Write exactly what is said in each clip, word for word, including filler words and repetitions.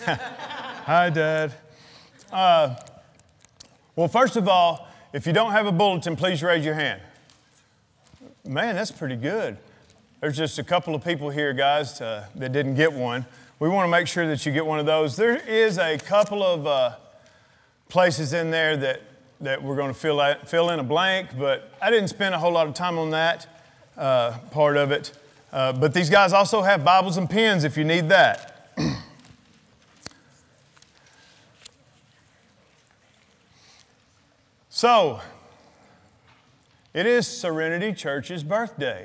Hi, Dad. Uh, well, first of all, if you don't have a bulletin, please raise your hand. Man, that's pretty good. There's just a couple of people here, guys, uh, that didn't get one. We want to make sure that you get one of those. There is a couple of uh, places in there that, that we're going to fill, out, fill in a blank, but I didn't spend a whole lot of time on that uh, part of it. Uh, but these guys also have Bibles and pens if you need that. So, it is Serenity Church's birthday.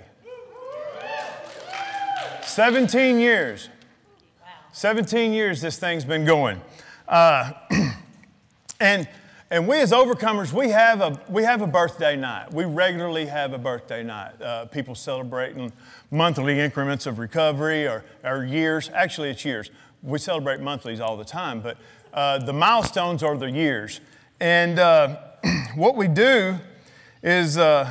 seventeen years. seventeen years this thing's been going. Uh, and and we as overcomers, we have a we have a birthday night. We regularly have a birthday night. Uh, people celebrating monthly increments of recovery or, or years. Actually, it's years. We celebrate monthlies all the time, but uh, the milestones are the years. And uh, what we do is uh,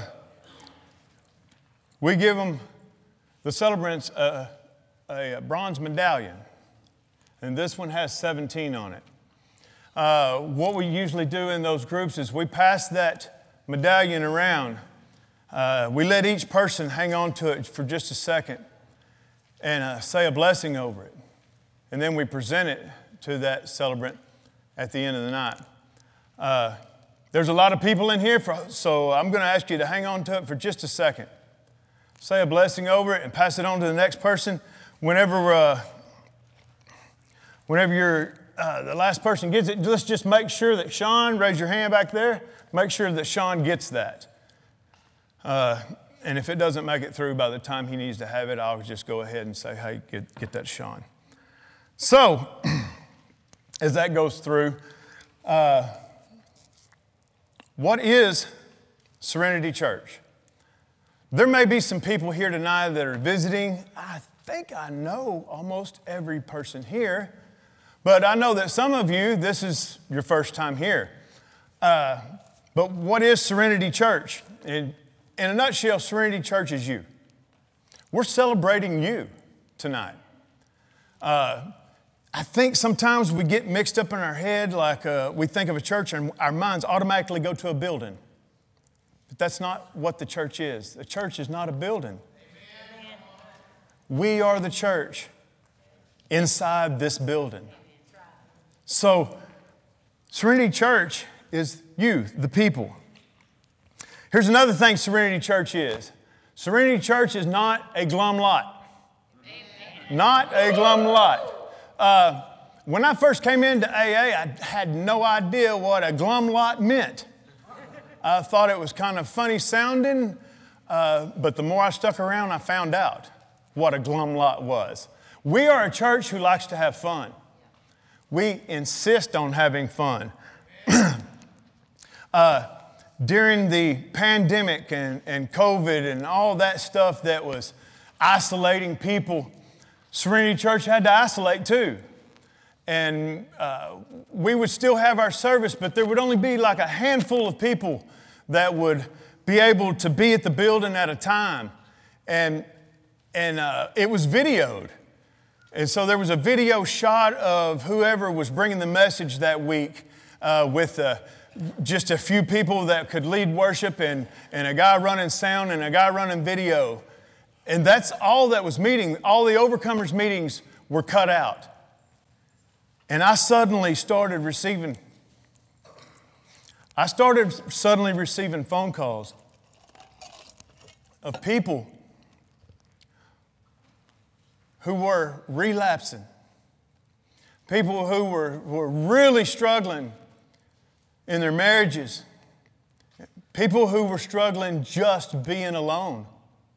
we give them, the celebrants, a, a bronze medallion. And this one has seventeen on it. Uh, what we usually do in those groups is we pass that medallion around. Uh, we let each person hang on to it for just a second and uh, say a blessing over it. And then we present it to that celebrant at the end of the night. Uh, there's a lot of people in here, for, so I'm going to ask you to hang on to it for just a second. Say a blessing over it and pass it on to the next person. Whenever, uh, whenever you're, uh, the last person gets it, let's just make sure that Sean, raise your hand back there, make sure that Sean gets that. Uh, and if it doesn't make it through by the time he needs to have it, I'll just go ahead and say, hey, get, get that Sean. So, as that goes through, uh, what is Serenity Church? There may be some people here tonight that are visiting. I think I know almost every person here, but I know that some of you, this is your first time here. Uh, but what is Serenity Church? In, in a nutshell, Serenity Church is you. We're celebrating you tonight. Uh, I think sometimes we get mixed up in our head, like uh, we think of a church and our minds automatically go to a building. But that's not what the church is. The church is not a building. Amen. We are the church inside this building. So, Serenity Church is you, the people. Here's another thing Serenity Church is. Serenity Church is not a glum lot. Amen. Not a glum lot. Uh, when I first came into A A, I had no idea what a glum lot meant. I thought it was kind of funny sounding, uh, but the more I stuck around, I found out what a glum lot was. We are a church who likes to have fun. We insist on having fun. uh, during the pandemic and, and COVID and all that stuff that was isolating people, Serenity Church had to isolate too. And uh, we would still have our service, but there would only be like a handful of people that would be able to be at the building at a time. And, and uh, it was videoed. And so there was a video shot of whoever was bringing the message that week uh, with uh, just a few people that could lead worship and, and a guy running sound and a guy running video. And that's all that was meeting. All the Overcomers meetings were cut out. And I suddenly started receiving, I started suddenly receiving phone calls of people who were relapsing. People who were, were really struggling in their marriages. People who were struggling just being alone.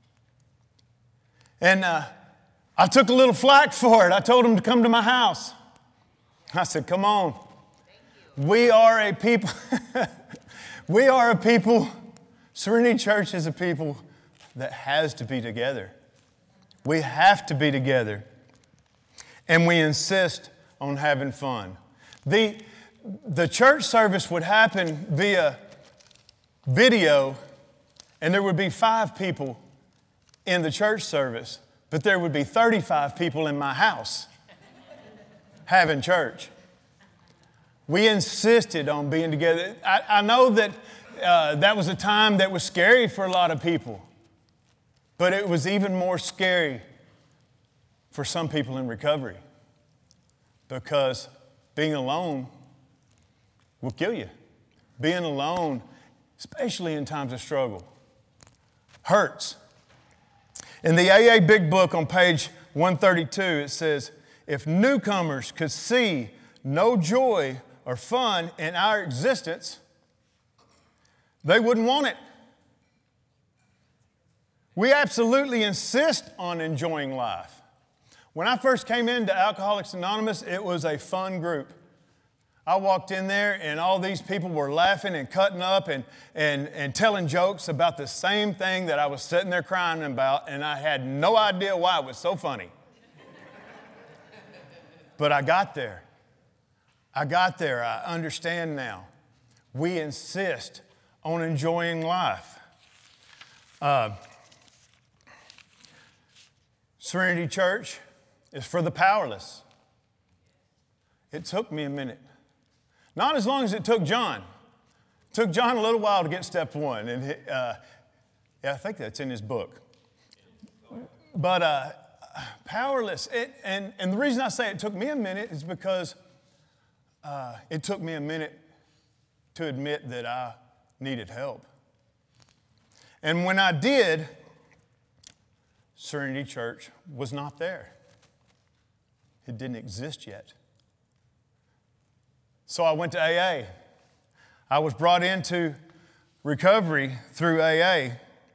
And uh, I took a little flack for it. I told them to come to my house. I said, come on. We are a people, we are a people, Serenity Church is a people that has to be together. We have to be together. And we insist on having fun. The, the church service would happen via video, and there would be five people in the church service, but there would be thirty-five people in my house. having church. We insisted on being together. I, I know that uh, that was a time that was scary for a lot of people, but it was even more scary for some people in recovery, because being alone will kill you. Being alone, especially in times of struggle, hurts. In the A A Big Book on page one thirty-two, it says, if newcomers could see no joy or fun in our existence, they wouldn't want it. We absolutely insist on enjoying life. When I first came into Alcoholics Anonymous, it was a fun group. I walked in there and all these people were laughing and cutting up and, and, and telling jokes about the same thing that I was sitting there crying about, and I had no idea why it was so funny. But I got there. I got there. I understand now. We insist on enjoying life. Uh, Serenity Church is for the powerless. It took me a minute. Not as long as it took John. It took John a little while to get step one. And uh, yeah, I think that's in his book. But uh, powerless. It, and, and the reason I say it took me a minute is because uh, it took me a minute to admit that I needed help. And when I did, Serenity Church was not there. It didn't exist yet. So I went to A A. I was brought into recovery through A A.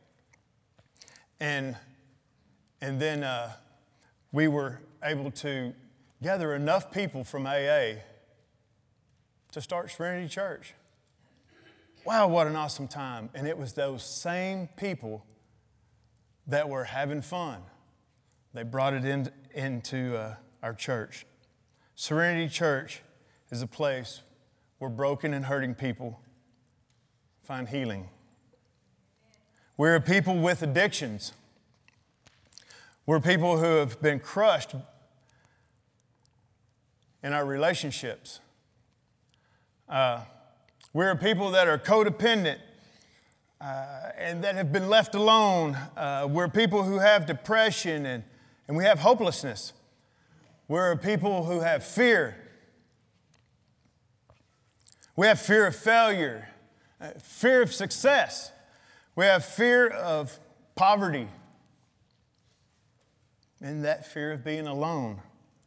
And, and then uh, we were able to gather enough people from A A to start Serenity Church. Wow, what an awesome time. And it was those same people that were having fun. They brought it in, into uh, our church. Serenity Church is a place where broken and hurting people find healing. We're a people with addictions. We're people who have been crushed in our relationships. Uh, we're a people that are codependent uh, and that have been left alone. Uh, we're people who have depression and, and we have hopelessness. We're a people who have fear. We have fear of failure, uh, fear of success. We have fear of poverty, and that fear of being alone.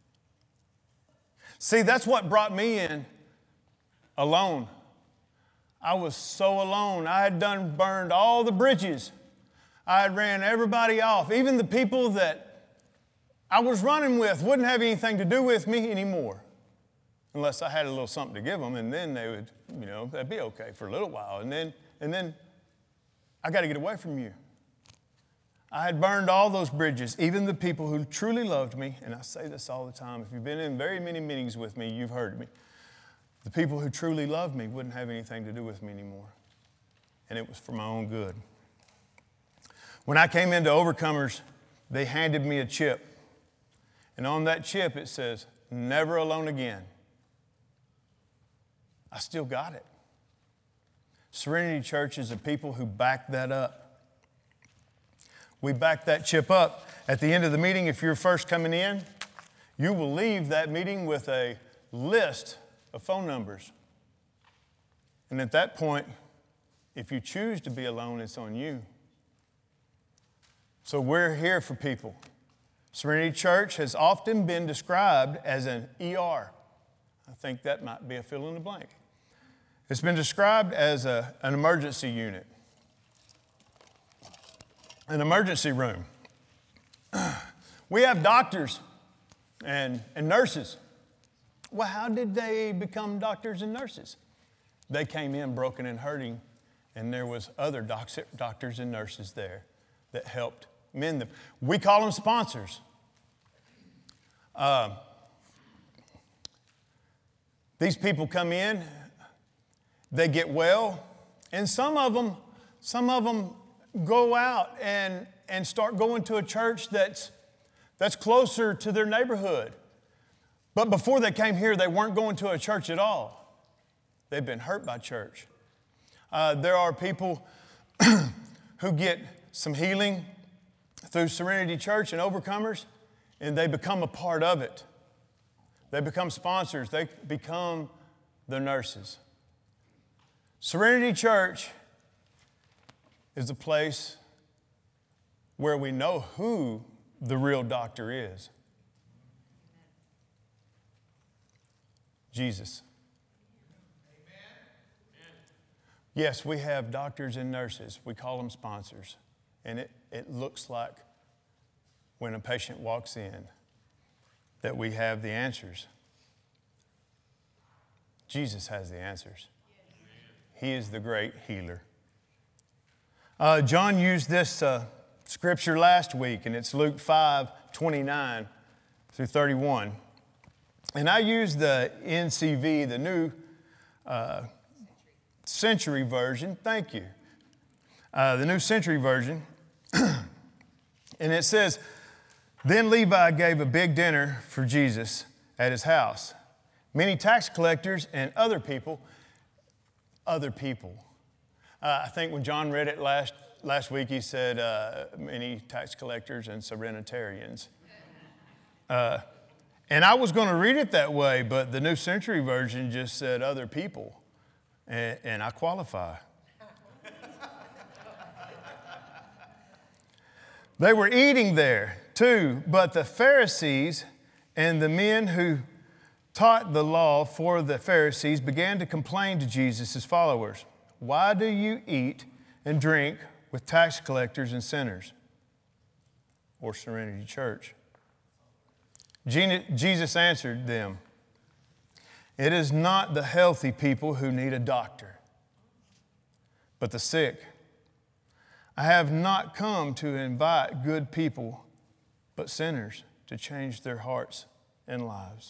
See, that's what brought me in alone. I was so alone. I had done burned all the bridges. I had ran everybody off. Even the people that I was running with wouldn't have anything to do with me anymore. Unless I had a little something to give them, and then they would, you know, that'd be okay for a little while. And then, and then I got to get away from you. I had burned all those bridges, even the people who truly loved me, and I say this all the time. If you've been in very many meetings with me, you've heard me. The people who truly loved me wouldn't have anything to do with me anymore. And it was for my own good. When I came into Overcomers, they handed me a chip. And on that chip it says, never alone again. I still got it. Serenity Church is a people who back that up. We back that chip up. At the end of the meeting, if you're first coming in, you will leave that meeting with a list of phone numbers. And at that point, if you choose to be alone, it's on you. So we're here for people. Serenity Church has often been described as an E R. I think that might be a fill in the blank. It's been described as a, an emergency unit, an emergency room. We have doctors and, and nurses. Well, how did they become doctors and nurses? They came in broken and hurting, and there was other doc- doctors and nurses there that helped mend them. We call them sponsors. Uh, these people come in, they get well, and some of them, some of them go out and, and start going to a church that's, that's closer to their neighborhood. But before they came here, they weren't going to a church at all. They've been hurt by church. Uh, there are people who get some healing through Serenity Church and Overcomers, and they become a part of it. They become sponsors. They become the nurses. Serenity Church is a place where we know who the real doctor is. Jesus. Yes, we have doctors and nurses. We call them sponsors. And it, it looks like when a patient walks in that we have the answers. Jesus has the answers. He is the great healer. Uh, John used this uh, scripture last week, and it's Luke five, twenty-nine through thirty-one. And I used the N C V, the New uh, Century Version. Thank you. Uh, the New Century Version. And it says, then Levi gave a big dinner for Jesus at his house. Many tax collectors and other people, other people. Uh, I think when John read it last, last week, he said uh, many tax collectors and serenitarians. Uh, and I was going to read it that way, but the New Century Version just said other people. And, and I qualify. They were eating there too, but the Pharisees and the men who taught the law for the Pharisees began to complain to Jesus' followers. Why do you eat and drink with tax collectors and sinners? Or Serenity Church. Jesus answered them, it is not the healthy people who need a doctor, but the sick. I have not come to invite good people, but sinners to change their hearts and lives.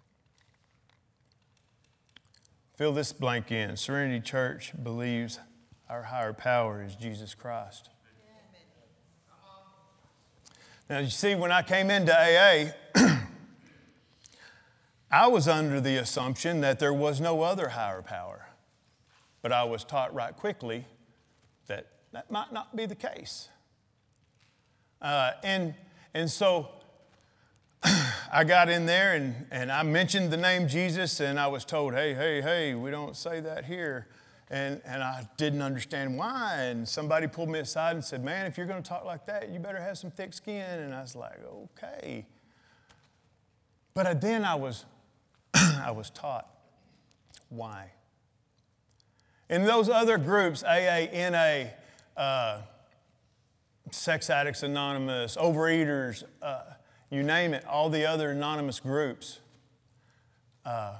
Fill this blank in. Serenity Church believes our higher power is Jesus Christ. Now, you see, when I came into A A, I was under the assumption that there was no other higher power. But I was taught right quickly that that might not be the case. Uh, and, and so I got in there and, and I mentioned the name Jesus, and I was told, hey, hey, hey, we don't say that here. And, and I didn't understand why. And somebody pulled me aside and said, man, if you're going to talk like that, you better have some thick skin. And I was like, okay. But then I was, I was taught why. In those other groups, A A, N A, uh, Sex Addicts Anonymous, Overeaters, uh, you name it, all the other anonymous groups, uh,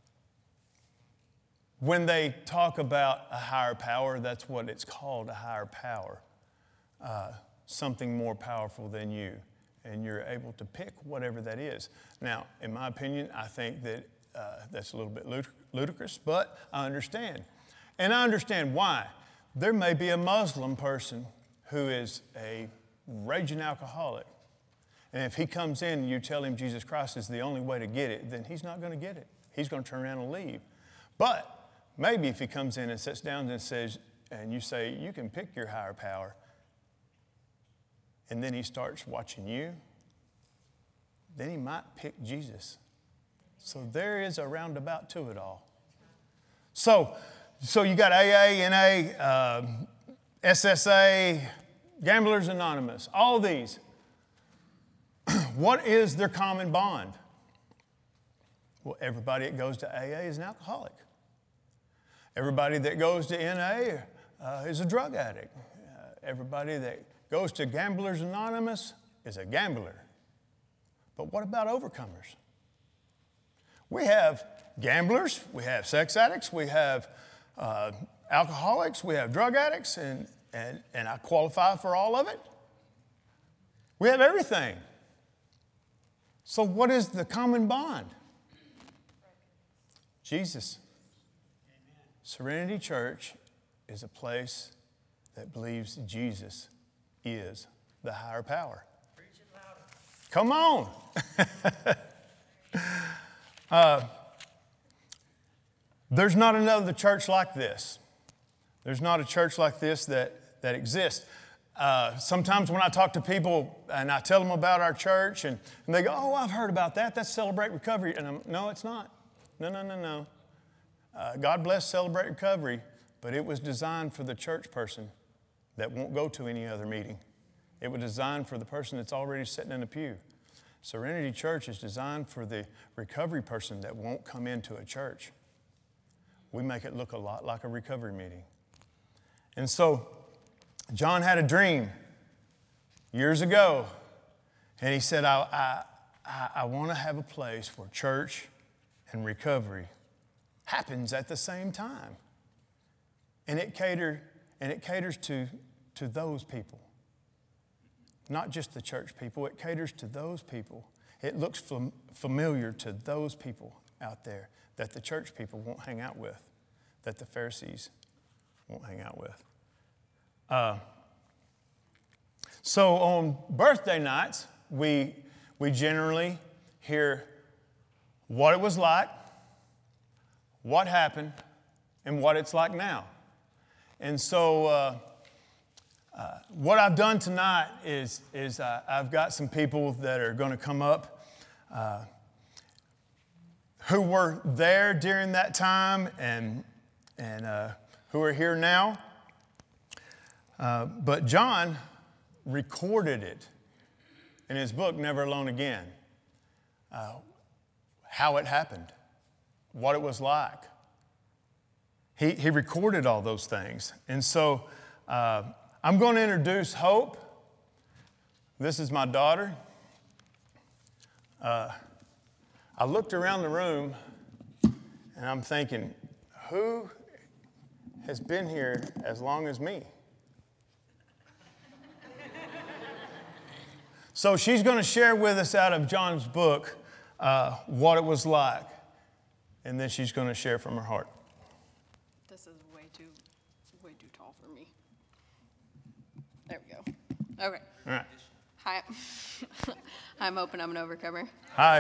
when they talk about a higher power, that's what it's called, a higher power, uh, something more powerful than you, and you're able to pick whatever that is. Now, in my opinion, I think that uh, that's a little bit ludicrous, but I understand. And I understand why. There may be a Muslim person who is a raging alcoholic, and if he comes in and you tell him Jesus Christ is the only way to get it, then he's not going to get it. He's going to turn around and leave. But maybe if he comes in and sits down and says, and you say, you can pick your higher power, and then he starts watching you, then he might pick Jesus. So there is a roundabout to it all. So, so you got A A, N A, uh, S S A, Gamblers Anonymous, all these. What is their common bond? Well, everybody that goes to A A is an alcoholic. Everybody that goes to N A uh, is a drug addict. Uh, everybody that goes to Gamblers Anonymous is a gambler. But what about overcomers? We have gamblers, we have sex addicts, we have uh, alcoholics, we have drug addicts, and, and, and I qualify for all of it. We have everything. So what is the common bond? Jesus. Serenity Church is a place that believes Jesus is the higher power. Come on. Uh, there's not another church like this. There's not a church like this that, that exists. Uh, sometimes when I talk to people and I tell them about our church and, and they go, oh, I've heard about that. That's Celebrate Recovery. And I'm, no, it's not. No, no, no, no. Uh, God bless Celebrate Recovery, but it was designed for the church person that won't go to any other meeting. It was designed for the person that's already sitting in a pew. Serenity Church is designed for the recovery person that won't come into a church. We make it look a lot like a recovery meeting. And so John had a dream years ago, and he said, I, I, I, I want to have a place where church and recovery happens at the same time. And it cater, and it caters to, to those people. Not just the church people, it caters to those people. It looks fam- familiar to those people out there that the church people won't hang out with, that the Pharisees won't hang out with. Uh, so on birthday nights, we, we generally hear what it was like, what happened, and what it's like now. And so uh, uh, what I've done tonight is, is uh, I've got some people that are going to come up uh, who were there during that time and, and uh, who are here now. Uh, but John recorded it in his book, Never Alone Again, uh, how it happened, what it was like. He, he recorded all those things. And so uh, I'm going to introduce Hope. This is my daughter. Uh, I looked around the room and I'm thinking, who has been here as long as me? So she's going to share with us out of John's book uh, what it was like. And then she's going to share from her heart. This is way too, way too tall for me. There we go. Okay. All right. Hi. I'm Hope and I'm an overcomer. Hi,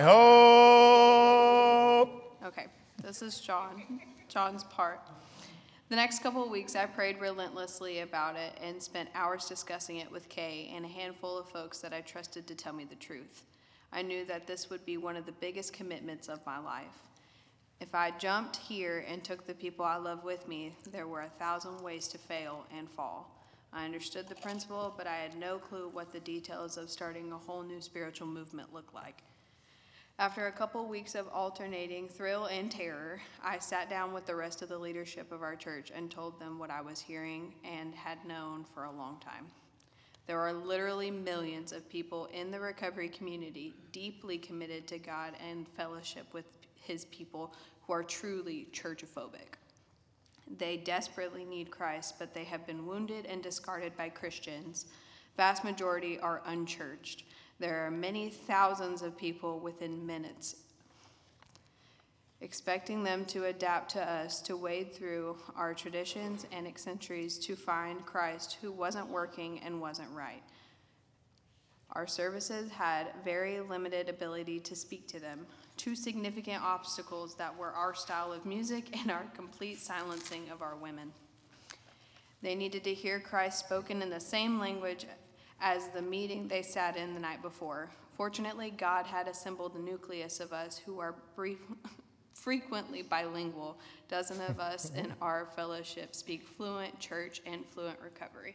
Hope. Okay. This is John. John's part. The next couple of weeks, I prayed relentlessly about it and spent hours discussing it with Kay and a handful of folks that I trusted to tell me the truth. I knew that this would be one of the biggest commitments of my life. If I jumped here and took the people I love with me, there were a thousand ways to fail and fall. I understood the principle, but I had no clue what the details of starting a whole new spiritual movement looked like. After a couple weeks of alternating thrill and terror, I sat down with the rest of the leadership of our church and told them what I was hearing and had known for a long time. There are literally millions of people in the recovery community deeply committed to God and fellowship with his people who are truly churchophobic. They desperately need Christ, but they have been wounded and discarded by Christians. Vast majority are unchurched. There are many thousands of people within minutes, expecting them to adapt to us, to wade through our traditions and eccentricities to find Christ who wasn't working and wasn't right. Our services had very limited ability to speak to them. Two significant obstacles that were our style of music and our complete silencing of our women. They needed to hear Christ spoken in the same language as the meeting they sat in the night before. Fortunately, God had assembled a nucleus of us who are brief, frequently bilingual. Dozen of us in our fellowship speak fluent church and fluent recovery.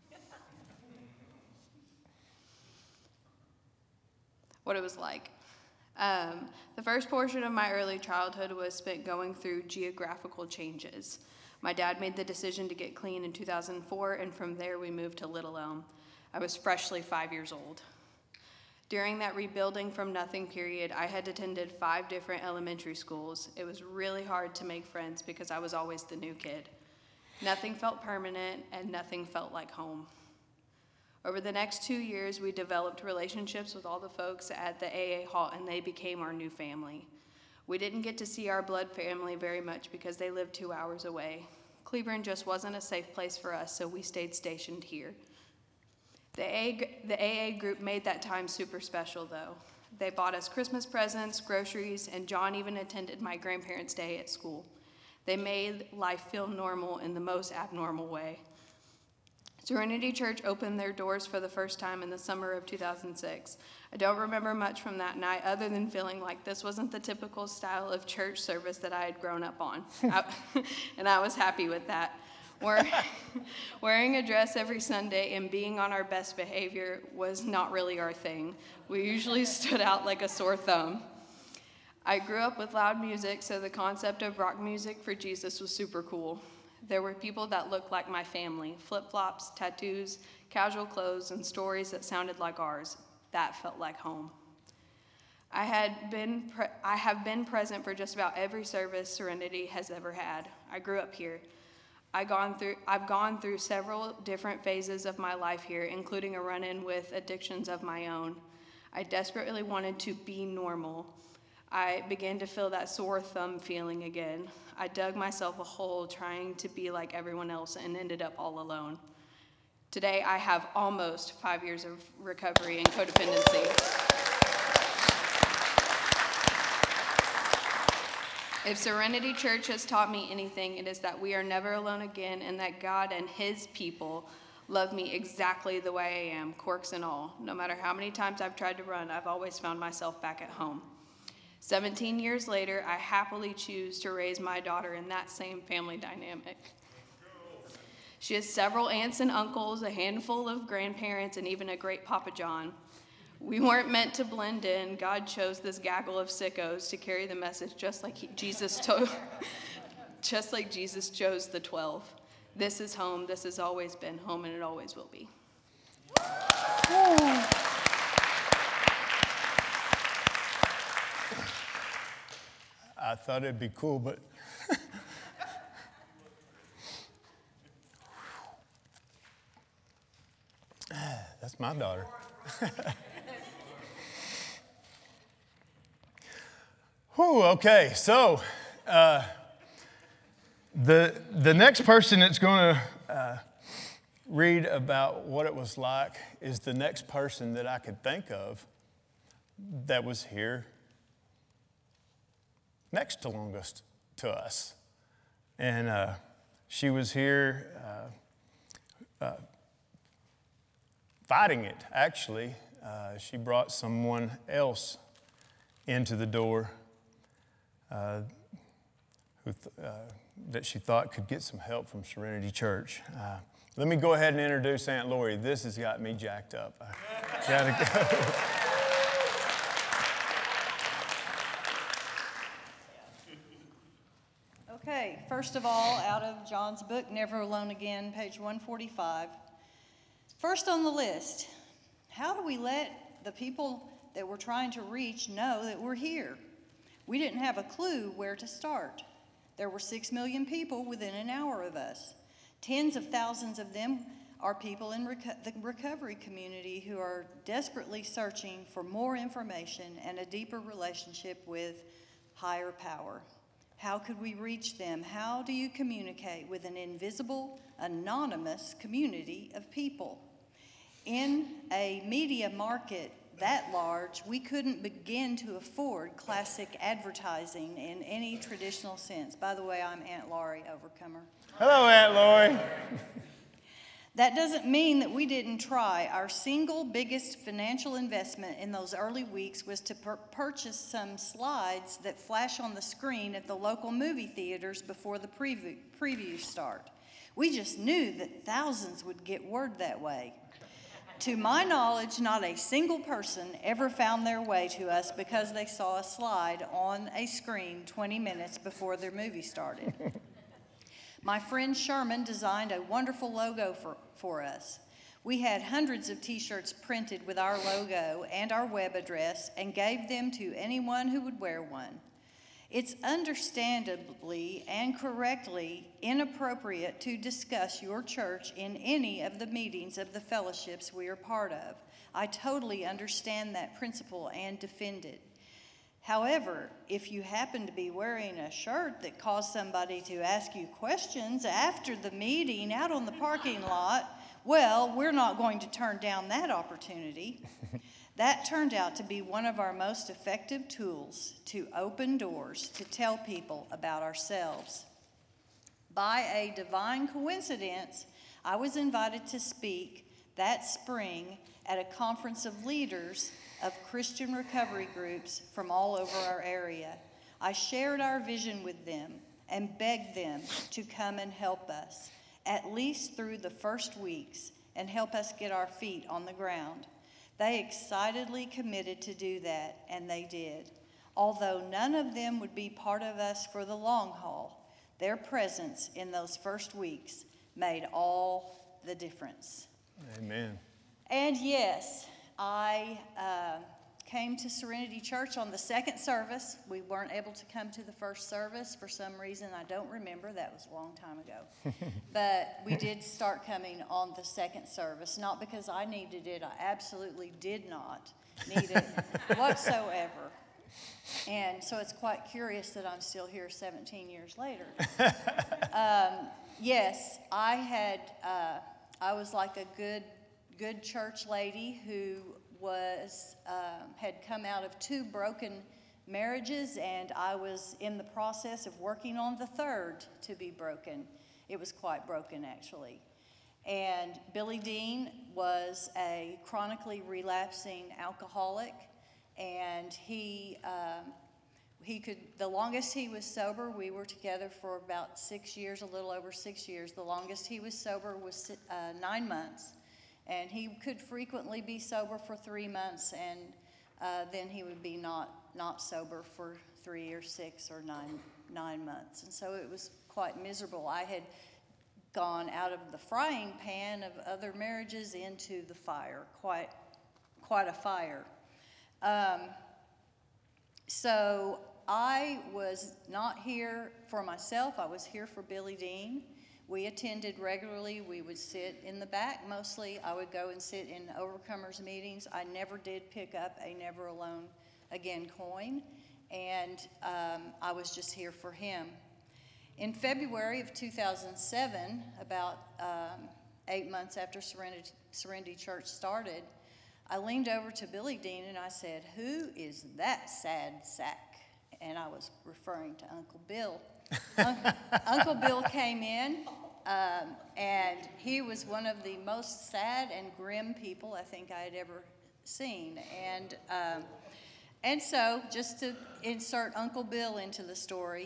What it was like. Um, the first portion of my early childhood was spent going through geographical changes. My dad made the decision to get clean in two thousand four, and from there we moved to Little Elm. I was freshly five years old. During that rebuilding from nothing period, I had attended five different elementary schools. It was really hard to make friends because I was always the new kid. Nothing felt permanent and nothing felt like home. Over the next two years, we developed relationships with all the folks at the A A Hall, and they became our new family. We didn't get to see our blood family very much because they lived two hours away. Cleburne just wasn't a safe place for us, so we stayed stationed here. The A A, the A A group made that time super special, though. They bought us Christmas presents, groceries, and John even attended my grandparents' day at school. They made life feel normal in the most abnormal way. Serenity Church opened their doors for the first time in the summer of two thousand six. I don't remember much from that night other than feeling like this wasn't the typical style of church service that I had grown up on. I, and I was happy with that. We're, wearing a dress every Sunday and being on our best behavior was not really our thing. We usually stood out like a sore thumb. I grew up with loud music, so the concept of rock music for Jesus was super cool. There were people that looked like my family, flip-flops, tattoos, casual clothes, and stories that sounded like ours. That felt like home. I had been pre- I have been present for just about every service Serenity has ever had. I grew up here. I gone through, I've gone through several different phases of my life here, including a run-in with addictions of my own. I desperately wanted to be normal. I began to feel that sore thumb feeling again. I dug myself a hole trying to be like everyone else and ended up all alone. Today, I have almost five years of recovery and codependency. If Serenity Church has taught me anything, it is that we are never alone again and that God and his people love me exactly the way I am, quirks and all. No matter how many times I've tried to run, I've always found myself back at home. seventeen years later, I happily choose to raise my daughter in that same family dynamic. She has several aunts and uncles, a handful of grandparents, and even a great Papa John. We weren't meant to blend in. God chose this gaggle of sickos to carry the message just like he, Jesus to, just like Jesus chose the twelve. This is home. This has always been home, and it always will be. I thought it'd be cool, but that's my daughter. Whew, okay, so uh, the the next person that's going to uh, read about what it was like is the next person that I could think of that was here next to longest to us. And uh, she was here uh, uh, fighting it, actually. Uh, she brought someone else into the door uh, who th- uh, that she thought could get some help from Serenity Church. Uh, let me go ahead and introduce Aunt Lori. This has got me jacked up. I gotta go. Okay, first of all, out of John's book, Never Alone Again, page one forty-five. First on the list, how do we let the people that we're trying to reach know that we're here? We didn't have a clue where to start. There were six million people within an hour of us. Tens of thousands of them are people in reco- the recovery community who are desperately searching for more information and a deeper relationship with higher power. How could we reach them? How do you communicate with an invisible, anonymous community of people? In a media market that large, we couldn't begin to afford classic advertising in any traditional sense. By the way, I'm Aunt Laurie Overcomer. Hello, Aunt Lori. That doesn't mean that we didn't try. Our single biggest financial investment in those early weeks was to pur- purchase some slides that flash on the screen at the local movie theaters before the preview, previews start. We just knew that thousands would get word that way. To my knowledge, not a single person ever found their way to us because they saw a slide on a screen twenty minutes before their movie started. My friend Sherman designed a wonderful logo for, for us. We had hundreds of t-shirts printed with our logo and our web address and gave them to anyone who would wear one. It's understandably and correctly inappropriate to discuss your church in any of the meetings of the fellowships we are part of. I totally understand that principle and defend it. However, if you happen to be wearing a shirt that caused somebody to ask you questions after the meeting out on the parking lot, well, we're not going to turn down that opportunity. That turned out to be one of our most effective tools to open doors to tell people about ourselves. By a divine coincidence, I was invited to speak that spring at a conference of leaders of Christian recovery groups from all over our area. I shared our vision with them and begged them to come and help us, at least through the first weeks, and help us get our feet on the ground. They excitedly committed to do that, and they did. Although none of them would be part of us for the long haul, their presence in those first weeks made all the difference. Amen. And yes, I uh, came to Serenity Church on the second service. We weren't able to come to the first service for some reason I don't remember. That was a long time ago. But we did start coming on the second service, not because I needed it. I absolutely did not need it whatsoever. And so it's quite curious that I'm still here seventeen years later. um, yes, I had, uh, I was like a good, good church lady who was, um, had come out of two broken marriages, and I was in the process of working on the third to be broken. It was quite broken, actually. And Billy Dean was a chronically relapsing alcoholic. And he, um, he could, the longest he was sober, we were together for about six years, a little over six years. The longest he was sober was uh, nine months. And he could frequently be sober for three months, and uh, then he would be not, not sober for three or six or nine, nine months. And so it was quite miserable. I had gone out of the frying pan of other marriages into the fire, quite, quite a fire. Um, so I was not here for myself. I was here for Billy Dean. We attended regularly. We would sit in the back mostly. I would go and sit in Overcomers meetings. I never did pick up a Never Alone Again coin, and um, I was just here for him. In February of two thousand seven, about um, eight months after Serenity, Serenity Church started, I leaned over to Billy Dean and I said, "Who is that sad sack?" And I was referring to Uncle Bill. Un- Uncle Bill came in, um, and he was one of the most sad and grim people I think I had ever seen. And um, and so, just to insert Uncle Bill into the story,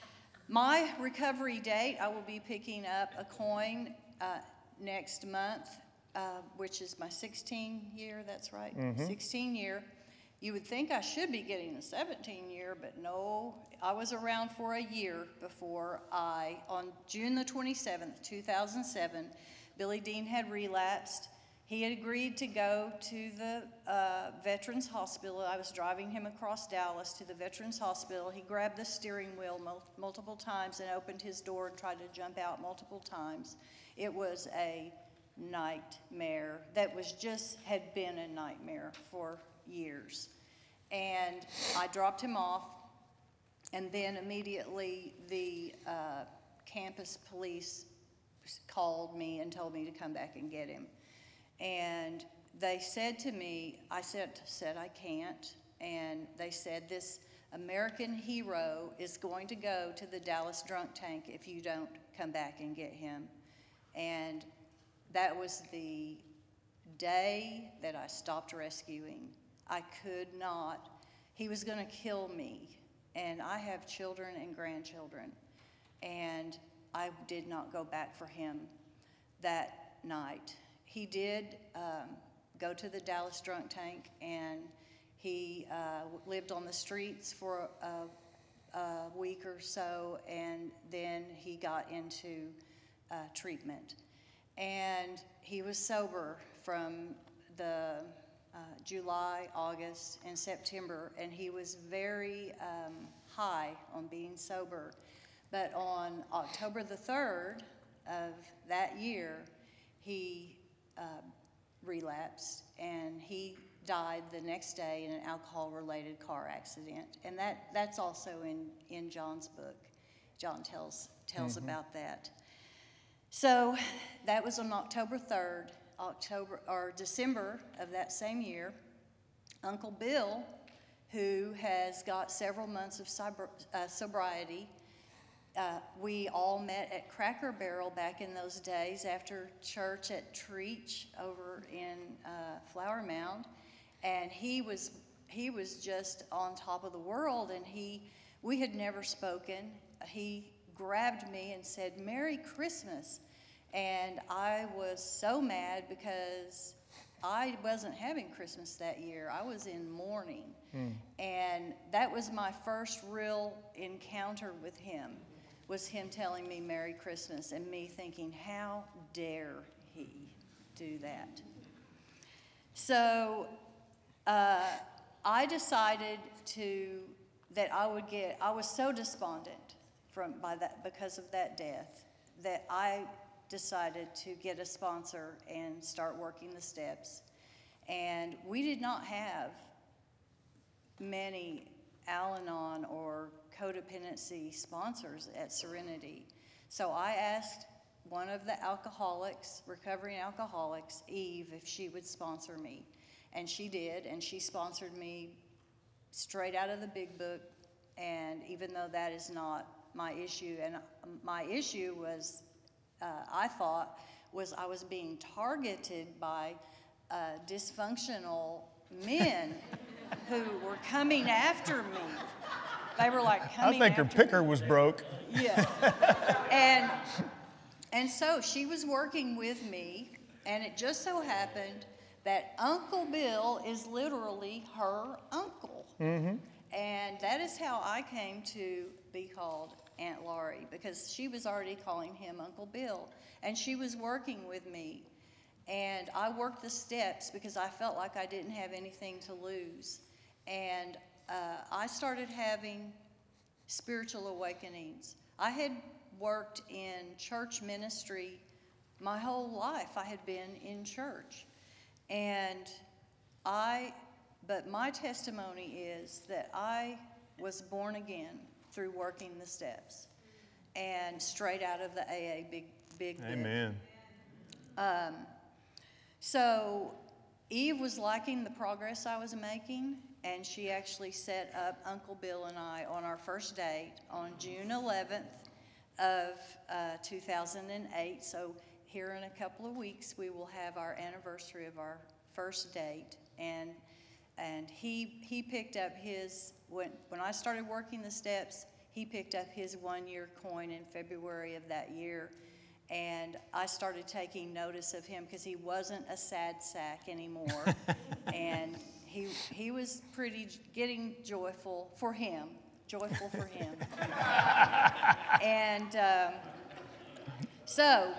my recovery date, I will be picking up a coin uh, next month. Uh, which is my sixteen year, that's right, mm-hmm. sixteen year. You would think I should be getting a seventeen year, but no, I was around for a year before I, on June the twenty-seventh, two thousand seven, Billy Dean had relapsed. He had agreed to go to the uh, Veterans Hospital. I was driving him across Dallas to the Veterans Hospital. He grabbed the steering wheel mul- multiple times and opened his door and tried to jump out multiple times. It was a nightmare that was just had been a nightmare for years. And I dropped him off, and then immediately the uh, campus police called me and told me to come back and get him. And they said to me, I said, said I can't, and they said, "This American hero is going to go to the Dallas drunk tank if you don't come back and get him." And that was the day that I stopped rescuing. I could not. He was going to kill me. And I have children and grandchildren. And I did not go back for him that night. He did um, go to the Dallas drunk tank, and he uh, lived on the streets for a, a week or so, and then he got into uh, treatment. And he was sober from the uh, July, August, and September, and he was very um, high on being sober. But on October the third of that year, he uh, relapsed, and he died the next day in an alcohol-related car accident. And that, that's also in, in John's book. John tells, tells mm-hmm. about that. So that was on October third, October or December of that same year. Uncle Bill, who has got several months of sober, uh, sobriety, uh, we all met at Cracker Barrel back in those days after church at Treach over in uh, Flower Mound, and he was he was just on top of the world, and he we had never spoken. He grabbed me and said, "Merry Christmas," and I was so mad because I wasn't having Christmas that year. I was in mourning. Mm. And that was my first real encounter with him, was him telling me Merry Christmas and me thinking, how dare he do that? So uh, I decided to, that I would get, I was so despondent from, by that, because of that death, that I decided to get a sponsor and start working the steps. And we did not have many Al-Anon or codependency sponsors at Serenity. So I asked one of the alcoholics, recovering alcoholics, Eve, if she would sponsor me. And she did, and she sponsored me straight out of the big book. And even though that is not my issue, and my issue was, uh, I thought, was I was being targeted by uh, dysfunctional men who were coming after me. They were like coming I think her after picker me. was broke. Yeah. and and so she was working with me, and it just so happened that Uncle Bill is literally her uncle. Mm-hmm. And that is how I came to be called Aunt Laurie, because she was already calling him Uncle Bill, and she was working with me. And I worked the steps because I felt like I didn't have anything to lose. And uh, I started having spiritual awakenings. I had worked in church ministry my whole life. I had been in church. And I, but my testimony is that I was born again through working the steps and straight out of the A A Big, Big Book. Amen. Um, so Eve was liking the progress I was making, and she actually set up Uncle Bill and I on our first date on June eleventh of uh, two thousand eight. So here in a couple of weeks, we will have our anniversary of our first date. And and he he picked up his, when, when I started working the steps, he picked up his one-year coin in February of that year. And I started taking notice of him because he wasn't a sad sack anymore. And he he was pretty, getting joyful for him, joyful for him. and um, so,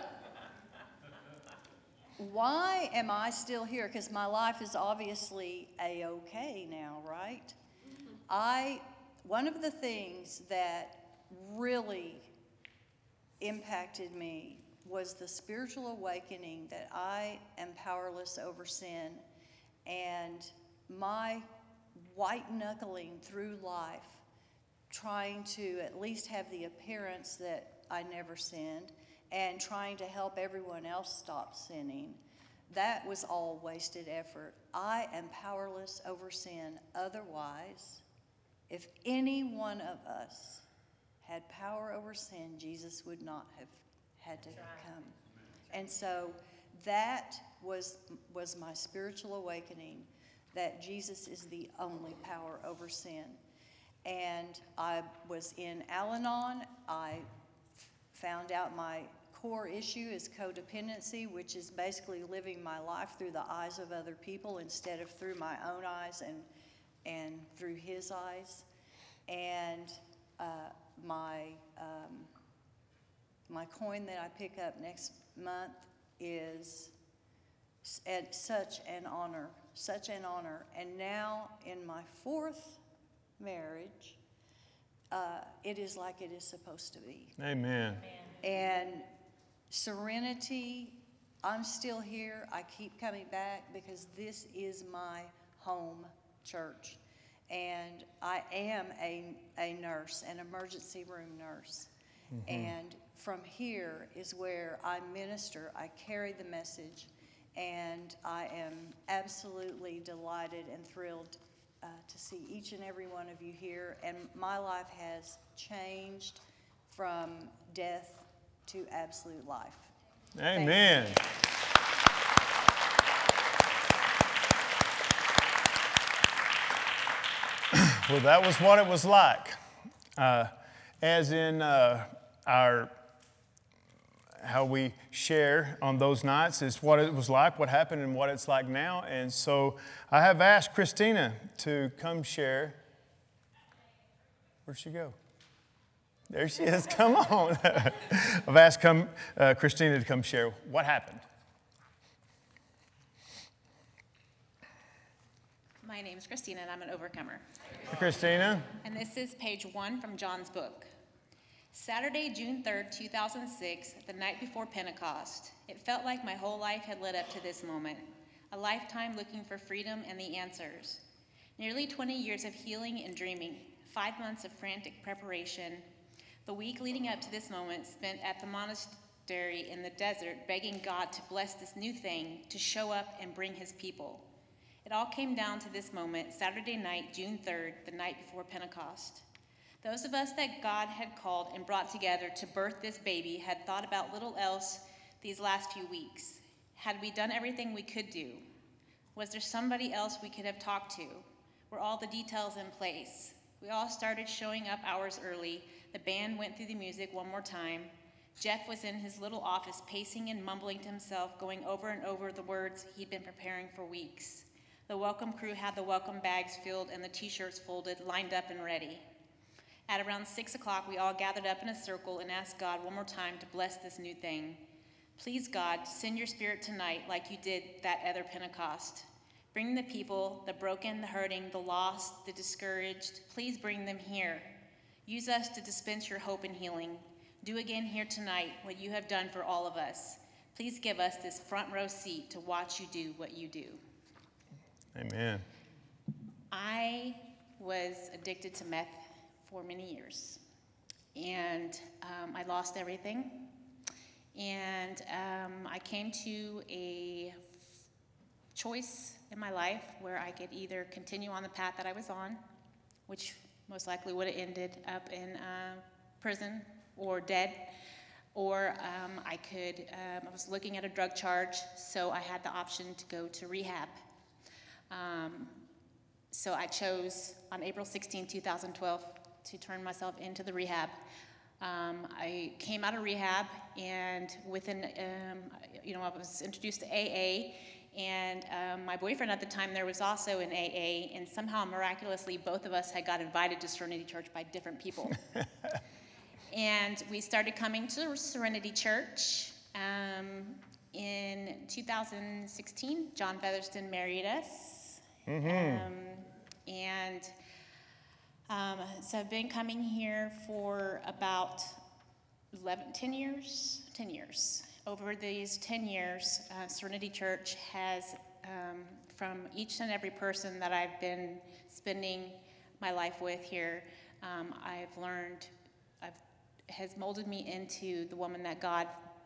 why am I still here? Because my life is obviously A-okay now, right? I, one of the things that really impacted me was the spiritual awakening that I am powerless over sin, and my white knuckling through life, trying to at least have the appearance that I never sinned, and trying to help everyone else stop sinning. That was all wasted effort. I am powerless over sin. Otherwise, if any one of us had power over sin, Jesus would not have had to come. And so that was was my spiritual awakening, that Jesus is the only power over sin. And I was in Al-Anon. I found out my core issue is codependency, which is basically living my life through the eyes of other people instead of through my own eyes and and through his eyes. And uh, my um, my coin that I pick up next month is at such an honor, such an honor. And now in my fourth marriage, uh, it is like it is supposed to be. Amen. And Serenity, I'm still here. I keep coming back because this is my home church. And I am a, a nurse, an emergency room nurse. Mm-hmm. And from here is where I minister. I carry the message. And I am absolutely delighted and thrilled uh, to see each and every one of you here. And my life has changed from death to absolute life. Amen. Well, that was what it was like. Uh, as in uh, our, how we share on those nights is what it was like, what happened, and what it's like now. And so I have asked Christina to come share. Where'd she go? There she is. Come on. I've asked come, uh, Christina to come share what happened. My name is Christina, and I'm an overcomer. Hi, Christina. And this is page one from John's book. Saturday, June third, two thousand six, the night before Pentecost. It felt like my whole life had led up to this moment, a lifetime looking for freedom and the answers. Nearly twenty years of healing and dreaming, five months of frantic preparation. The week leading up to this moment spent at the monastery in the desert, begging God to bless this new thing, to show up and bring his people. It all came down to this moment, Saturday night, June third, the night before Pentecost. Those of us that God had called and brought together to birth this baby had thought about little else these last few weeks. Had we done everything we could do? Was there somebody else we could have talked to? Were all the details in place? We all started showing up hours early. The band went through the music one more time. Jeff was in his little office pacing and mumbling to himself, going over and over the words he'd been preparing for weeks. The welcome crew had the welcome bags filled and the t-shirts folded, lined up and ready. At around six o'clock, we all gathered up in a circle and asked God one more time to bless this new thing. Please, God, send your spirit tonight like you did that other Pentecost. Bring the people, the broken, the hurting, the lost, the discouraged. Please bring them here. Use us to dispense your hope and healing. Do again here tonight what you have done for all of us. Please give us this front row seat to watch you do what you do. Amen. I was addicted to meth for many years, and um, I lost everything. And um, I came to a choice in my life where I could either continue on the path that I was on, which most likely would have ended up in uh, prison or dead, or um, I could, um, I was looking at a drug charge, so I had the option to go to rehab. Um, so I chose on April sixteenth, two thousand twelve to turn myself into the rehab. Um, I came out of rehab, and within, um, you know, I was introduced to A A, and um, my boyfriend at the time there was also in A A, and somehow miraculously both of us had got invited to Serenity Church by different people. And we started coming to Serenity Church. Um, in two thousand sixteen, John Featherston married us. Mm-hmm. Um, and um, so I've been coming here for about eleven, ten years, ten years. Over these ten years, uh, Serenity Church has, um, from each and every person that I've been spending my life with here, um, I've learned, I've, has molded me into the woman that God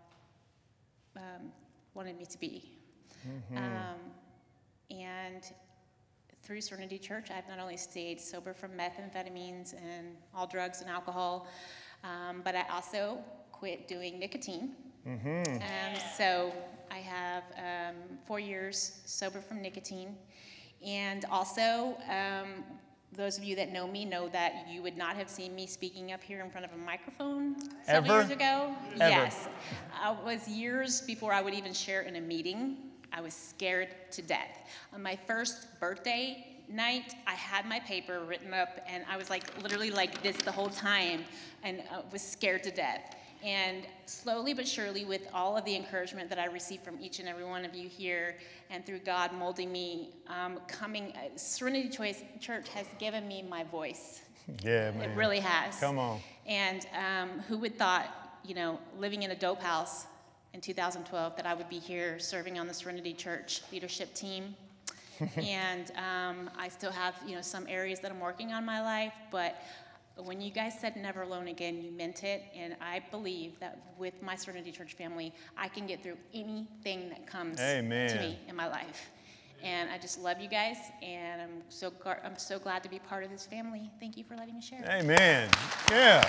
um, wanted me to be. Mm-hmm. Um, and through Serenity Church, I've not only stayed sober from methamphetamines and all drugs and alcohol, um, but I also quit doing nicotine. Mm-hmm. Um, so I have um, four years sober from nicotine. And also, um, those of you that know me know that you would not have seen me speaking up here in front of a microphone several Ever? years ago. Ever. Yes. I was years before I would even share in a meeting. I was scared to death. On my first birthday night, I had my paper written up, and I was like literally like this the whole time, and I was scared to death. And slowly but surely, with all of the encouragement that I received from each and every one of you here, and through God molding me, um, coming, uh, Serenity Choice Church has given me my voice. Yeah, man. It really has. Come on. And um, who would thought, you know, living in a dope house in two thousand twelve, that I would be here serving on the Serenity Church leadership team. And um, I still have, you know, some areas that I'm working on in my life, but But when you guys said never alone again, you meant it, and I believe that with my Serenity Church family, I can get through anything that comes Amen. to me in my life. And I just love you guys, and I'm so gar- I'm so glad to be part of this family. Thank you for letting me share. Amen. Yeah.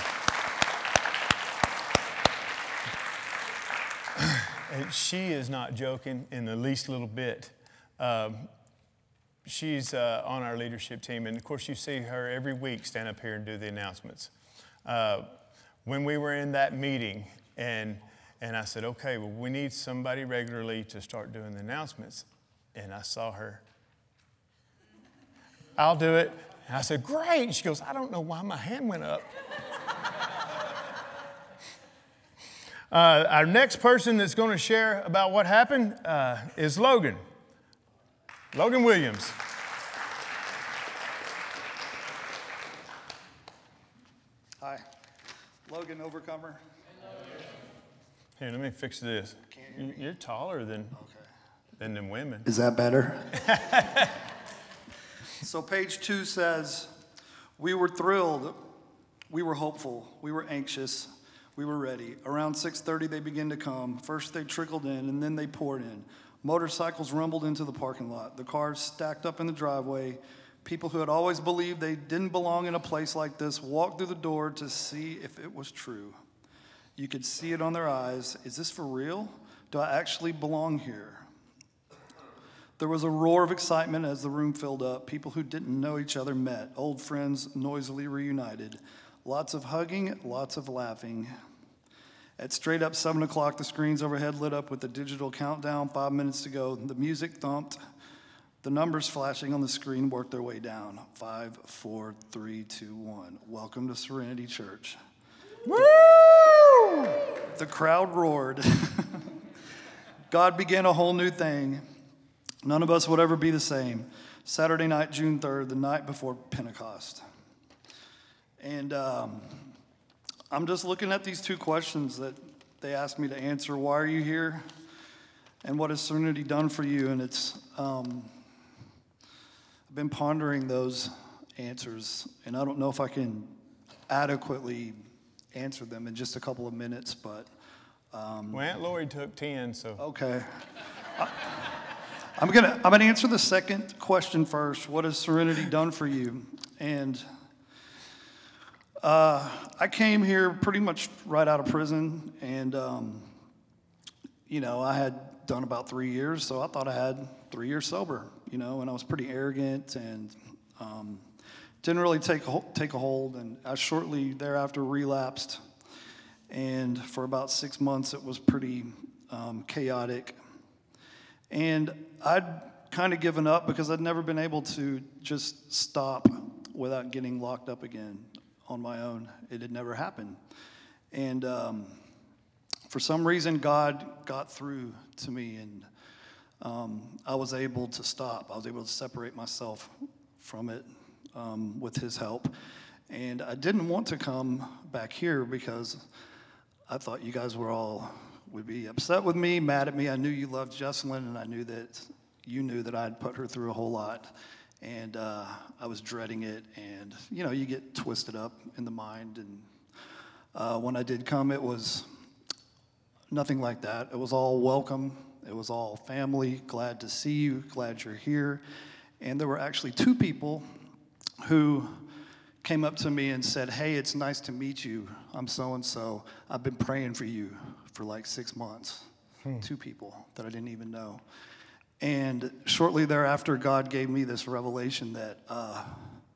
And she is not joking in the least little bit. Um, she's uh, on our leadership team, and of course you see her every week stand up here and do the announcements. Uh, when we were in that meeting, and and I said, okay, well, we need somebody regularly to start doing the announcements. And I saw her. I'll do it. And I said, great. And she goes, I don't know why my hand went up. uh, our next person that's going to share about what happened uh, is Logan. Logan Williams. Hi, Logan Overcomer. Here, let me fix this. You- You're taller than, than them women. Is that better? So page two says, we were thrilled, we were hopeful, we were anxious, we were ready. Around six thirty, they began to come. First they trickled in, and then they poured in. Motorcycles rumbled into the parking lot. The cars stacked up in the driveway. People who had always believed they didn't belong in a place like this walked through the door to see if it was true. You could see it on their eyes. Is this for real? Do I actually belong here? There was a roar of excitement as the room filled up. People who didn't know each other met. Old friends noisily reunited. Lots of hugging, lots of laughing. At straight up seven o'clock, the screens overhead lit up with the digital countdown, five minutes to go. The music thumped. The numbers flashing on the screen worked their way down. Five, four, three, two, one. Welcome to Serenity Church. Woo! The crowd roared. God began a whole new thing. None of us would ever be the same. Saturday night, June third, the night before Pentecost. And um, I'm just looking at these two questions that they asked me to answer. Why are you here? And what has Serenity done for you? And it's, um, I've been pondering those answers, and I don't know if I can adequately answer them in just a couple of minutes, but. Um, Well, Aunt Lori took ten, so. Okay. I, I'm gonna I'm gonna answer the second question first. What has Serenity done for you? And uh, I came here pretty much right out of prison, and um, you know I had done about three years, so I thought I had three years sober. You know, and I was pretty arrogant and um, didn't really take a, take a hold. And I shortly thereafter relapsed, and for about six months it was pretty um, chaotic. And I'd kind of given up because I'd never been able to just stop without getting locked up again on my own. It had never happened. And um, for some reason, God got through to me, and um, I was able to stop. I was able to separate myself from it um, with His help. And I didn't want to come back here because I thought you guys were all would be upset with me, mad at me. I knew you loved Jesselyn, and I knew that you knew that I'd put her through a whole lot. And uh, I was dreading it, and, you know, you get twisted up in the mind. And uh, when I did come, it was nothing like that. It was all welcome. It was all family, glad to see you, glad you're here. And there were actually two people who came up to me and said, hey, it's nice to meet you. I'm so-and-so. I've been praying for you for like six months. Hmm. Two people that I didn't even know. And shortly thereafter, God gave me this revelation that uh,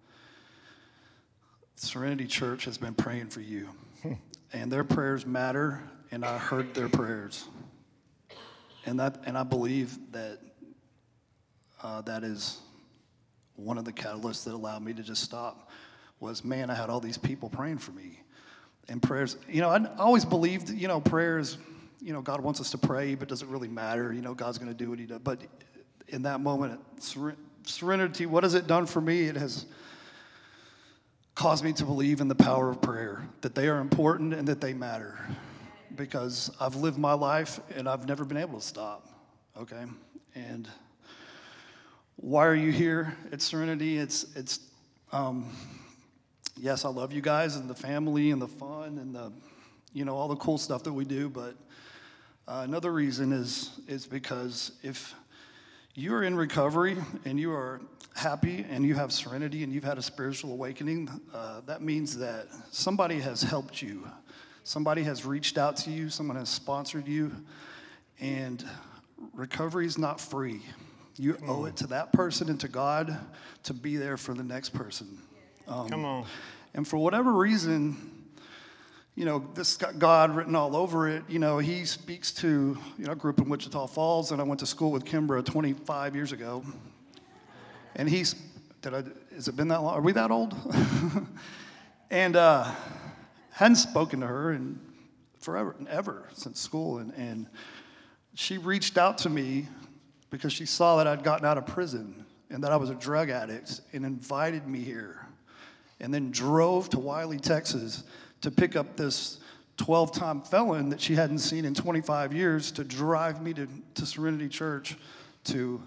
Serenity Church has been praying for you. Hmm. And their prayers matter, and I heard their prayers. And that, and I believe that uh, that is one of the catalysts that allowed me to just stop. Was, man, I had all these people praying for me. And prayers, you know, I always believed, you know, prayers, you know, God wants us to pray, but does it really matter? You know, God's going to do what He does. But in that moment, Serenity, what has it done for me? It has caused me to believe in the power of prayer, that they are important and that they matter. Because I've lived my life and I've never been able to stop, okay? And why are you here at Serenity? It's, it's, um, yes, I love you guys and the family and the fun and the, you know, all the cool stuff that we do. But uh, another reason is is because if you are in recovery and you are happy and you have serenity and you've had a spiritual awakening, uh, that means that somebody has helped you. Somebody has reached out to you. Someone has sponsored you. And recovery is not free. You owe it to that person and to God to be there for the next person. Um, Come on. And for whatever reason, you know, this got God written all over it. You know, he speaks to, you know, I grew up in Wichita Falls, and I went to school with Kimbra twenty-five years ago. And he's, did I, has it been that long? Are we that old? and uh, hadn't spoken to her in forever and ever since school. And, and she reached out to me because she saw that I'd gotten out of prison and that I was a drug addict and invited me here. And then drove to Wiley, Texas to pick up this twelve-time felon that she hadn't seen in twenty-five years to drive me to, to Serenity Church to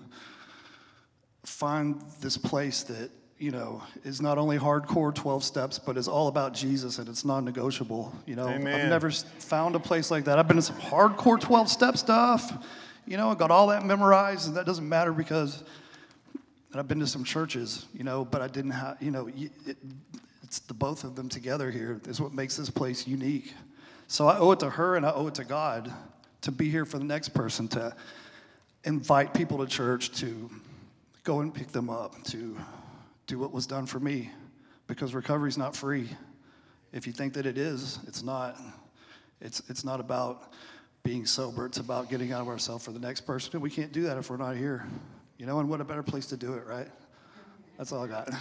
find this place that, you know, is not only hardcore twelve steps, but is all about Jesus and it's non-negotiable. You know, Amen. I've never found a place like that. I've been in some hardcore twelve-step stuff, you know, I got all that memorized, and that doesn't matter because and I've been to some churches, you know, but I didn't have, you know, it, it's the both of them together here is what makes this place unique. So I owe it to her and I owe it to God to be here for the next person, to invite people to church, to go and pick them up, to do what was done for me, because recovery's not free. If you think that it is, it's not. It's, it's not about being sober. It's about getting out of ourselves for the next person. And we can't do that if we're not here. You know, and what a better place to do it, right? That's all I got.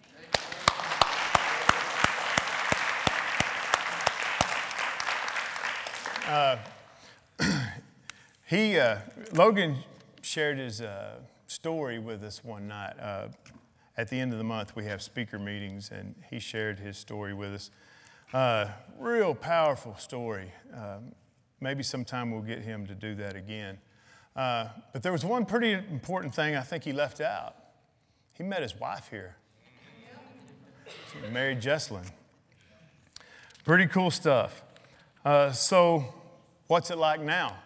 Uh, he, uh, Logan shared his uh, story with us one night. Uh, at the end of the month, we have speaker meetings, and he shared his story with us. Uh, real powerful story. Uh, maybe sometime we'll get him to do that again. Uh, but there was one pretty important thing I think he left out. He met his wife here. He married Jesselyn. Pretty cool stuff. Uh, so what's it like now?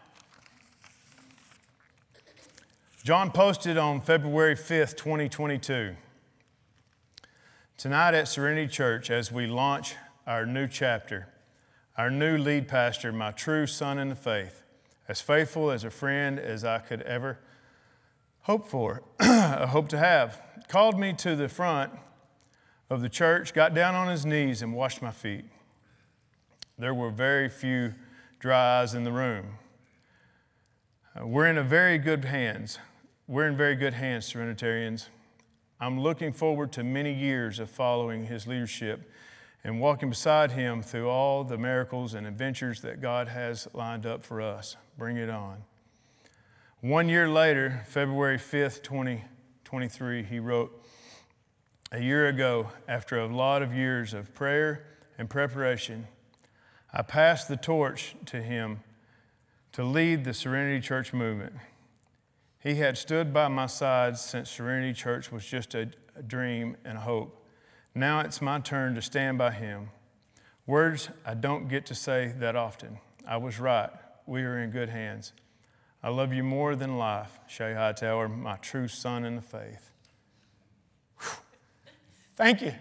John posted on February fifth, twenty twenty-two. Tonight at Serenity Church, as we launch our new chapter, our new lead pastor, my true son in the faith, as faithful as a friend as I could ever hope for, hope to have, called me to the front of the church, got down on his knees and washed my feet. There were very few dry eyes in the room. Uh, we're in a very good hands. We're in very good hands, Serenitarians. I'm looking forward to many years of following his leadership and walking beside him through all the miracles and adventures that God has lined up for us. Bring it on. One year later, February fifth, twenty twenty-three, he wrote, "A year ago, after a lot of years of prayer and preparation, I passed the torch to him to lead the Serenity Church movement. He had stood by my side since Serenity Church was just a, a dream and a hope. Now it's my turn to stand by him. Words I don't get to say that often. I was right. We are in good hands. I love you more than life, Shay Hightower, my true son in the faith." Whew. Thank you.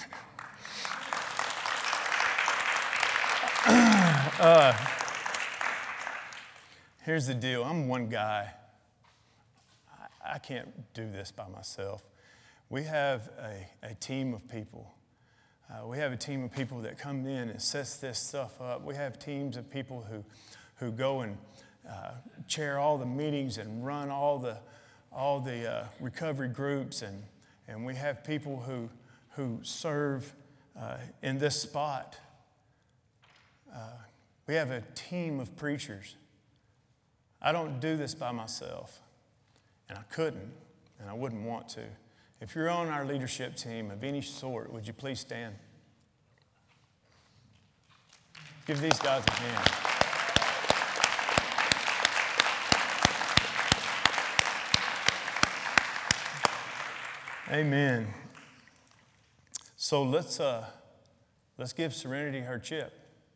uh, here's the deal. I'm one guy. I, I can't do this by myself. We have a, a team of people. Uh, we have a team of people that come in and sets this stuff up. We have teams of people who, who go and uh, chair all the meetings and run all the, all the uh, recovery groups. And, and we have people who, who serve uh, in this spot. Uh, we have a team of preachers. I don't do this by myself, and I couldn't, and I wouldn't want to. If you're on our leadership team of any sort, would you please stand? Give these guys a hand. Amen. So let's uh, Let's give Serenity her chip.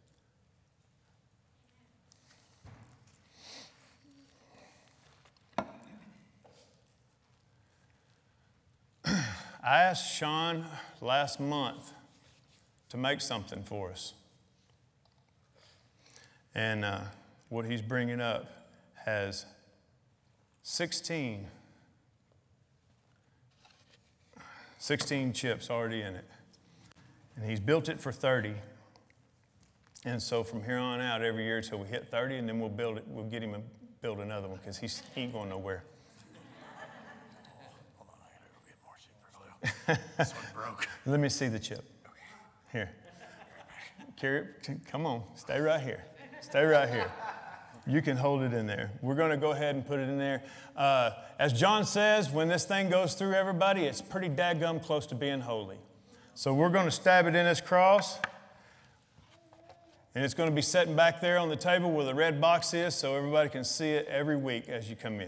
I asked Sean last month to make something for us. And uh, what he's bringing up has sixteen, sixteen chips already in it. And he's built it for thirty. And so from here on out, every year until we hit thirty, and then we'll build it, we'll get him to build another one because he ain't going nowhere. This one broke. Let me see the chip. Here. Carry it. Come on. Stay right here. Stay right here. You can hold it in there. We're going to go ahead and put it in there. Uh, as John says, when this thing goes through everybody, it's pretty dadgum close to being holy. So we're going to stab it in this cross. And it's going to be sitting back there on the table where the red box is so everybody can see it every week as you come in.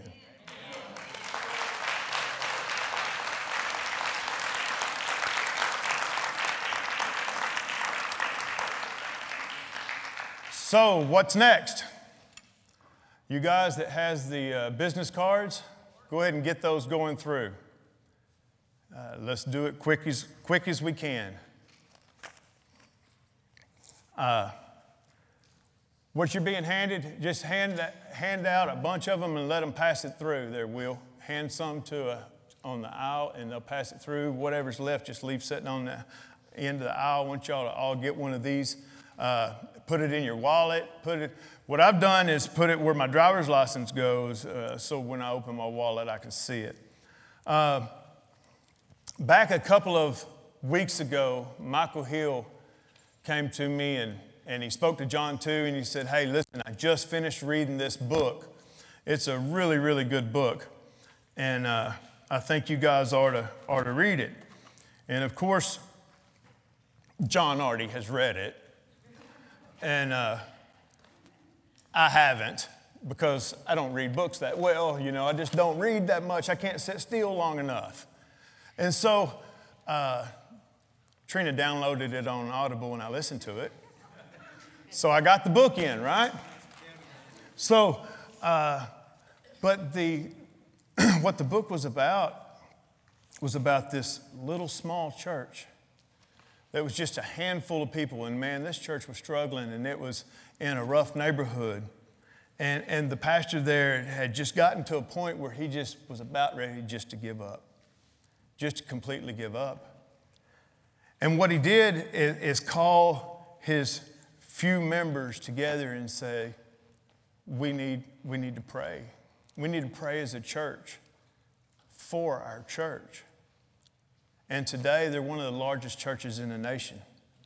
So what's next? You guys that has the uh, business cards, go ahead and get those going through. Uh, let's do it quick as, quick as we can. Uh, what you're being handed, just hand, hand out a bunch of them and let them pass it through there, Will. Hand some to a, on the aisle and they'll pass it through. Whatever's left, just leave sitting on the end of the aisle. I want y'all to all get one of these. Uh, put it in your wallet. Put it. What I've done is put it where my driver's license goes, uh, so when I open my wallet, I can see it. Uh, back a couple of weeks ago, Michael Hill came to me and, and he spoke to John too, and he said, "Hey, listen, I just finished reading this book. It's a really, really good book, and uh, I think you guys ought to ought to read it." And of course, John already has read it. And uh, I haven't because I don't read books that well. You know, I just don't read that much. I can't sit still long enough. And so uh, Trina downloaded it on Audible and I listened to it. So I got the book in, right? So, uh, but the what the book was about was about this little small church. There was just a handful of people, and man, this church was struggling, and it was in a rough neighborhood. And, and the pastor there had just gotten to a point where he just was about ready just to give up, just to completely give up. And what he did is, is call his few members together and say, we need, we need to pray. We need to pray as a church for our church. And today, they're one of the largest churches in the nation.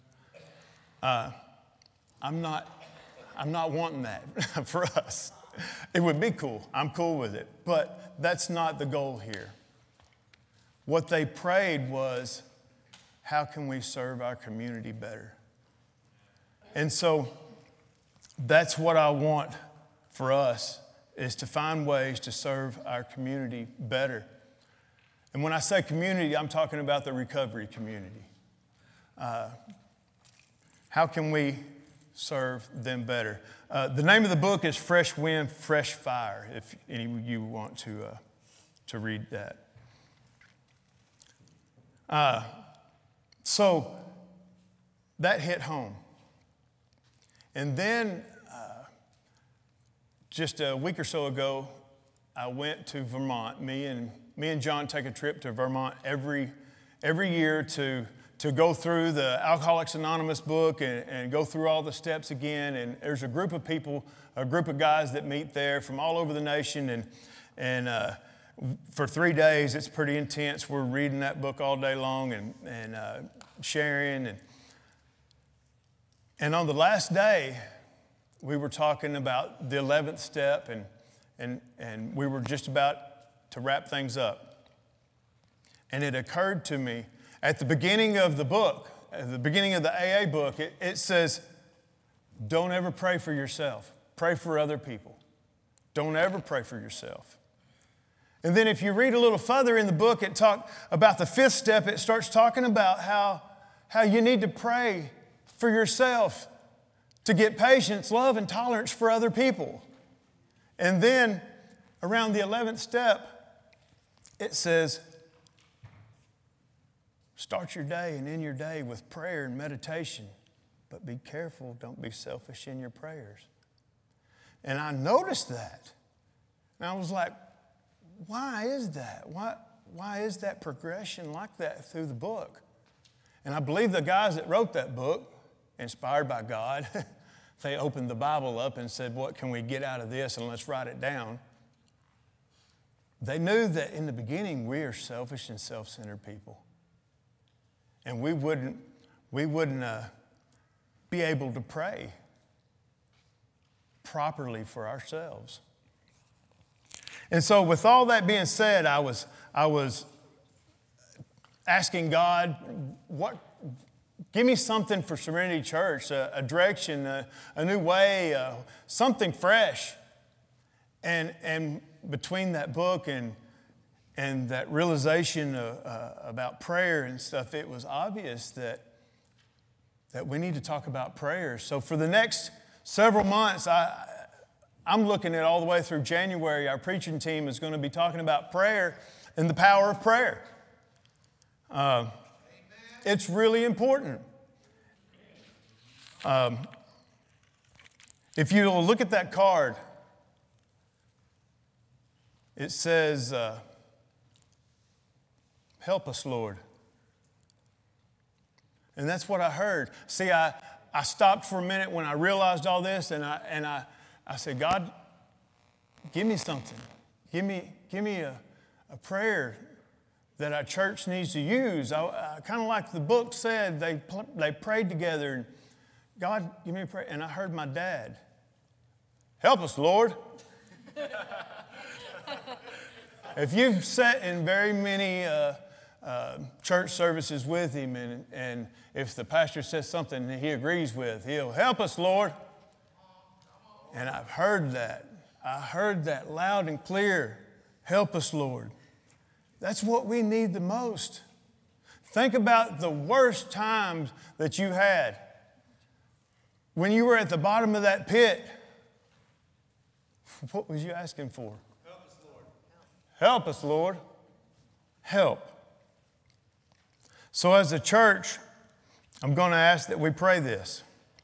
Uh, I'm not, I'm not wanting that for us. It would be cool. I'm cool with it. But that's not the goal here. What they prayed was, how can we serve our community better? And so that's what I want for us, is to find ways to serve our community better. And when I say community, I'm talking about the recovery community. Uh, how can we serve them better? Uh, the name of the book is Fresh Wind, Fresh Fire, if any of you want to, uh, to read that. Uh, so that hit home. And then uh, just a week or so ago, I went to Vermont. Me and Me and John take a trip to Vermont every every year to, to go through the Alcoholics Anonymous book and, and go through all the steps again. And there's a group of people, a group of guys that meet there from all over the nation. And, and uh, for three days, it's pretty intense. We're reading that book all day long and, and uh, sharing. And, and on the last day, we were talking about the eleventh step, and, and, and we were just about to wrap things up. And it occurred to me, at the beginning of the book, at the beginning of the A A book, it, it says, don't ever pray for yourself. Pray for other people. Don't ever pray for yourself. And then if you read a little further in the book, it talks about the fifth step. It starts talking about how, how you need to pray for yourself, to get patience, love, and tolerance for other people. And then around the eleventh step, it says, start your day and end your day with prayer and meditation, but be careful, don't be selfish in your prayers. And I noticed that. And I was like, why is that? Why, why is that progression like that through the book? And I believe the guys that wrote that book, inspired by God, they opened the Bible up and said, what can we get out of this, and let's write it down. They knew that in the beginning we are selfish and self-centered people. And we wouldn't, we wouldn't uh, be able to pray properly for ourselves. And so with all that being said, I was, I was asking God, what, give me something for Serenity Church, a, a direction, a, a new way, uh, something fresh. And, and between that book and, and that realization of, uh, about prayer and stuff, it was obvious that, that we need to talk about prayer. So for the next several months, I, I'm looking at all the way through January, our preaching team is going to be talking about prayer and the power of prayer. Uh, it's really important. Um, if you look at that card, it says, uh, help us, Lord. And that's what I heard. See, I, I stopped for a minute when I realized all this, and I, and I, I said, God, give me something. Give me, give me a, a prayer that our church needs to use. I, I kind of like the book said, they, they prayed together, and God, give me a prayer. And I heard my dad, help us, Lord. If you've sat in very many uh, uh, church services with him, and, and if the pastor says something that he agrees with, he'll help us, Lord. And I've heard that. I heard that loud and clear. Help us, Lord. That's what we need the most. Think about the worst times that you had. When you were at the bottom of that pit, what was you asking for? Help us, Lord. Help us, Lord. Help. So as a church, I'm going to ask that we pray this.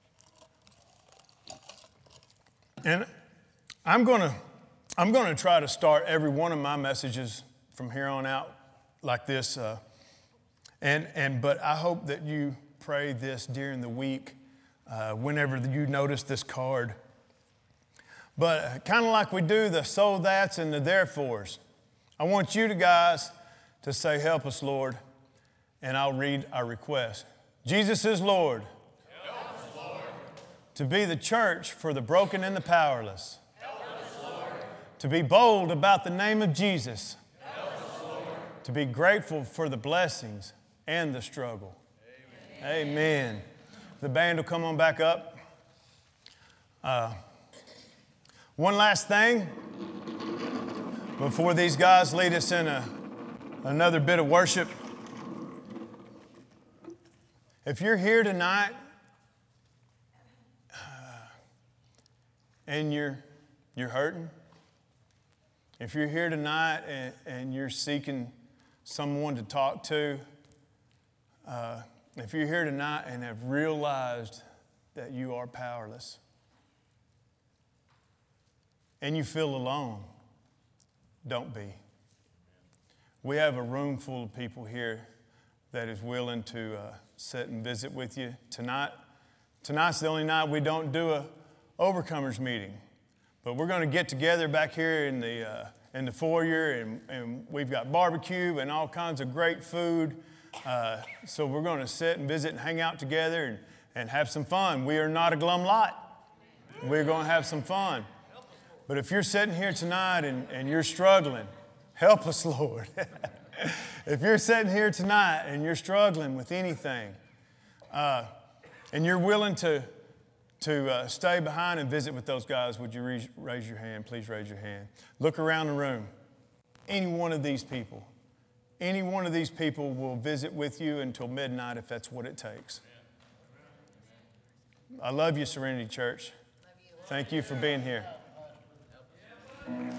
And I'm going to I'm going to try to start every one of my messages from here on out like this. Uh, and, and, but I hope that you pray this during the week uh, whenever you notice this card. But kind of like we do the so that's and the therefores, I want you to guys to say, help us, Lord, and I'll read our request. Jesus is Lord. Help us, Lord. To be the church for the broken and the powerless. Help us, Lord. To be bold about the name of Jesus. Help us, Lord. To be grateful for the blessings and the struggle. Amen. Amen. The band will come on back up. Uh, one last thing before these guys lead us in a, another bit of worship. If you're here tonight uh, and you're, you're hurting, if you're here tonight and, and you're seeking someone to talk to, uh, if you're here tonight and have realized that you are powerless and you feel alone, don't be. We have a room full of people here that is willing to uh, sit and visit with you tonight. Tonight's the only night we don't do a overcomers meeting, but we're going to get together back here in the uh, in the foyer, and, and we've got barbecue and all kinds of great food. Uh, so we're going to sit and visit and hang out together and, and have some fun. We are not a glum lot. We're going to have some fun. But if you're sitting here tonight and, and you're struggling, help us, Lord. If you're sitting here tonight and you're struggling with anything, uh, and you're willing to, to uh, stay behind and visit with those guys, would you raise, raise your hand? Please raise your hand. Look around the room. Any one of these people, any one of these people will visit with you until midnight if that's what it takes. I love you, Serenity Church. Thank you for being here.